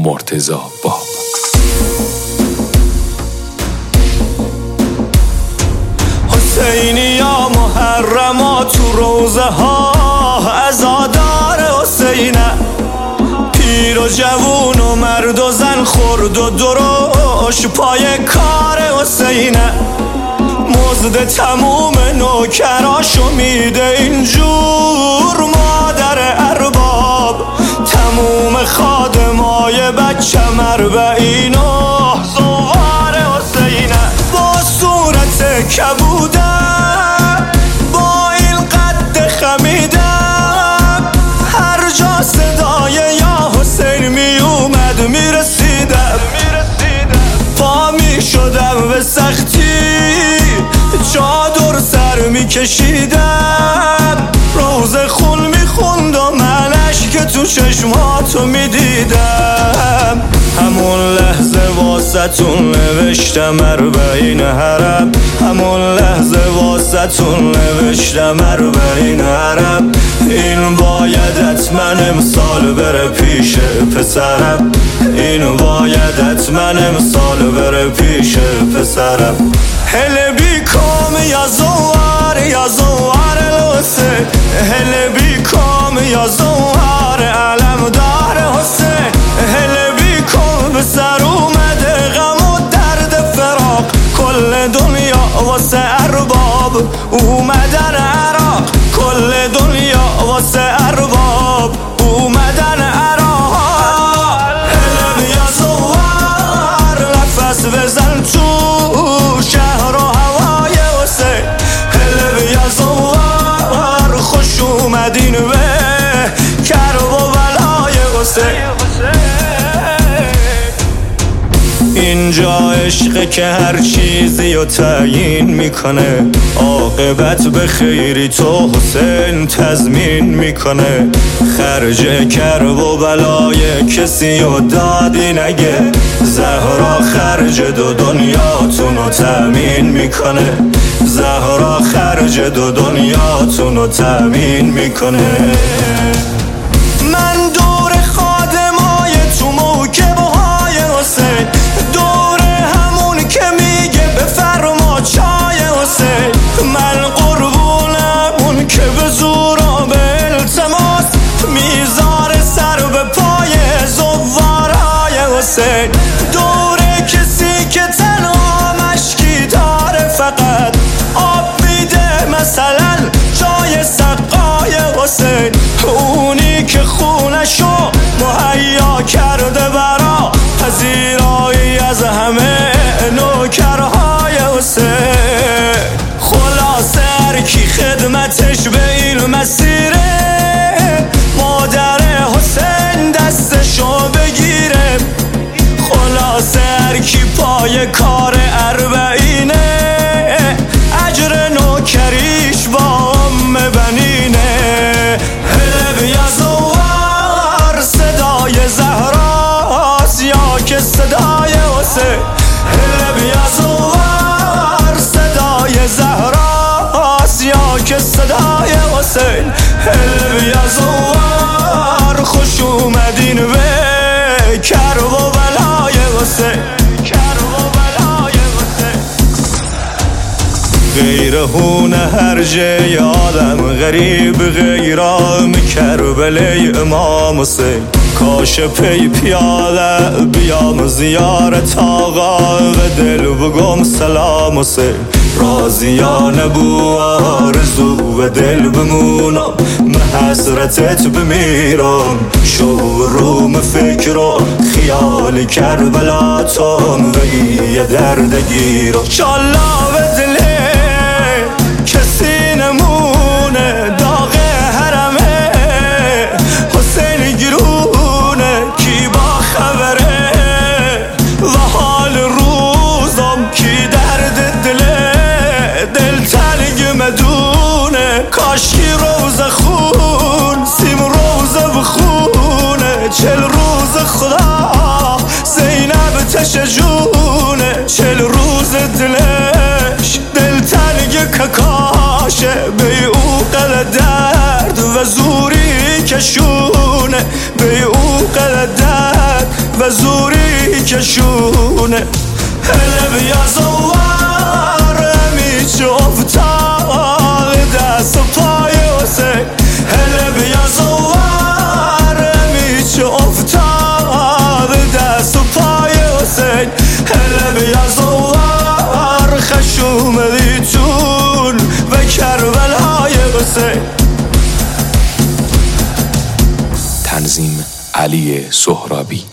مرتضی باب. حسینی یا محرما تو روزه ها عزادار حسینه، پیر و جوون و مرد و زن خرد و دروش پای کار حسینه. مزد تموم نوکراشو میده اینجور مادر ارباب، تموم خادمای بچه مربعین و زوار حسینه. با صورت کبوده با این قد خمیده، هر جا صدای یا حسین می اومد میرسیدم، پا می شدم به سختی چادر سر می کشیدم، روز خون می خوند و من اشک تو چشماتو می دیدم. همون لحظه واسطون نوشتم اربعین حرم، همون لحظه واسطون نوشتم اربعین حرم. این باید حتما امسال بره پیش پسرم، این باید حتما امسال بره پیش پسرم. هل بیکام یا زوار الحسین، هل بیکام یا زوار علمدار حسین، هل بیکام به سر اومده غم و درد فراق، کل دنیا واسه ارباب اومدن عراق، کل دنیا واسه ارباب اومدن عراق. هل بیا زوار نفس بزن تو شهر و هوای حسین، هل بیا زوار خوش اومدین به کرب و بلای حسین. اینجا عشقه که هر چیزی رو تعیین میکنه، عاقبت به خیری تو حسین تضمین میکنه. خرج کرب و بلای کسی رو دادی نگه، زهرا خرج دو دنیاتون رو تأمین میکنه، زهرا خرج دو دنیاتون رو تأمین میکنه. من دور خادمای تو موکب های حسین، دور همون که میگه بفرما چای حسین، من قربونم اون که به زور و به التماس میذاره سر به پای زوارای حسین، دور کسی که تنها مشکی داره فقط آب میده مثلا جای سقای حسین، اونی که خونشو مهیا کرده برا پذیرایی از همه نوکرهای حسین. خلاصه هر کی خدمتش به این مسیره، مادر حسین دستشو بگیره. خلاصه هر کی پای کار اربعینه، اجر نوکریش با ام بنینه. هل بیا زوار صدای زهراست یا که صدای حسین، هل بیا زوار صدای زهراست یا که صدای حسین، هل بیا زوار خوش اومدین به کرب و بلای حسین، کرب و بلای حسین. غیر هون هر جای آدم غریب غیرام کربله امام حسین، کاش پی پیاده بیام زیارت آقا و دل بگم سلام حسین. راضیانه بو آرزو و دل بمونم، من حسرتت بمیرم، شوروم فکر و خیال کربلاتم و یه دردگیرم. شالله به دله کسی نمونه، داغ حرمه حسین گرونه، کی با خبره و حال روزم کی درد دله، دل تنگ مدونه. کاشکی روز خون سیم روز بخونه، 40 روز خدا زینب تشجونه، 40 روز دلش دل تنگ ککاشه، به او قل درد و زوری کشونه، به او قل درد و خشونه هله بیا زوار میچه افتاد دست پای حسین هله بیا زوار میچه افتاد دست پای حسین هله بیا زوار خشوم دیتون و کربلای حسین. تنظیم علی سهرابی.